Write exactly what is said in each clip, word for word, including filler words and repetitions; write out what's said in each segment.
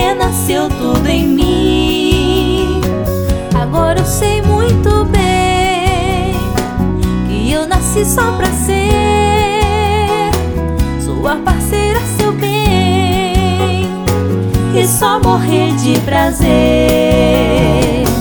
renasceu tudo em mim. Agora eu sei muito bem que eu nasci só pra ser sua parceira, seu bem, e só morrer de prazer.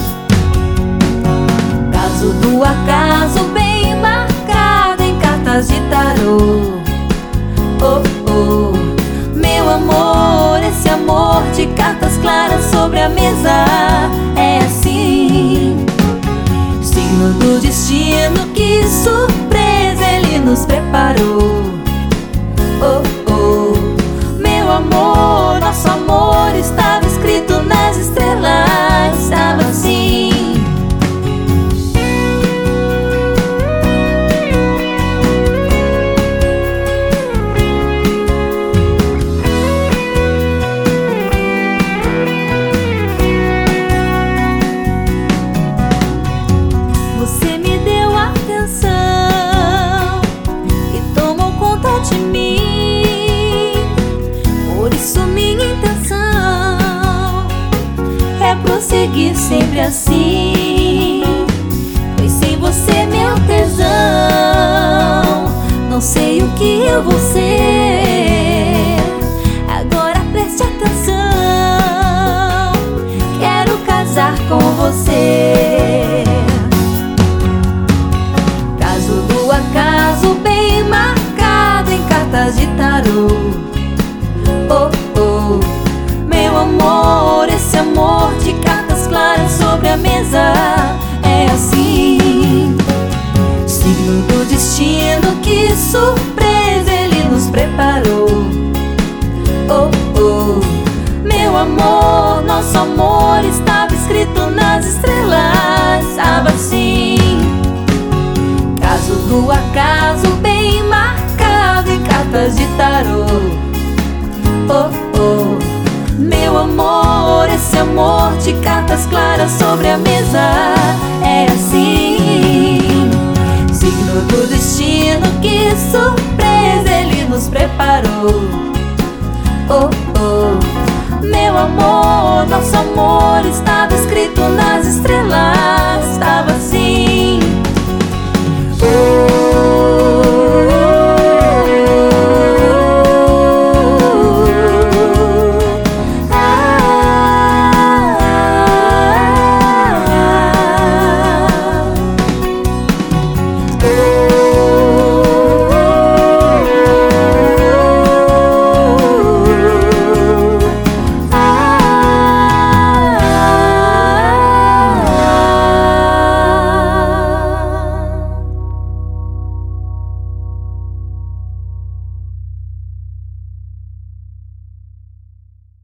Caso do acaso bem marcado em cartas de tarô. Oh, oh, meu amor, esse amor de cartas claras sobre a mesa é assim, signo do destino, que surpresa ele nos preparou. Oh, oh, meu amor, nosso amor estava escrito nas estrelas, estava assim. Você me deu atenção e tomou conta de mim. Por isso minha intenção é prosseguir sempre assim, pois sem você, meu tesão, não sei o que eu vou ser. Agora preste atenção, quero casar com você. Acaso bem marcado em cartas de tarô. Oh, oh, meu amor, esse amor de cartas claras sobre a mesa é assim, signo do destino, que surpresa ele nos preparou. Oh, oh, meu amor, nosso amor estava escrito nas estrelas, estava assim. Caso do acaso bem marcado em cartas de tarô. Oh, oh, meu amor, esse amor de cartas claras sobre a mesa é assim, signo do destino, que surpresa ele nos preparou. Oh, oh, meu amor, nosso amor está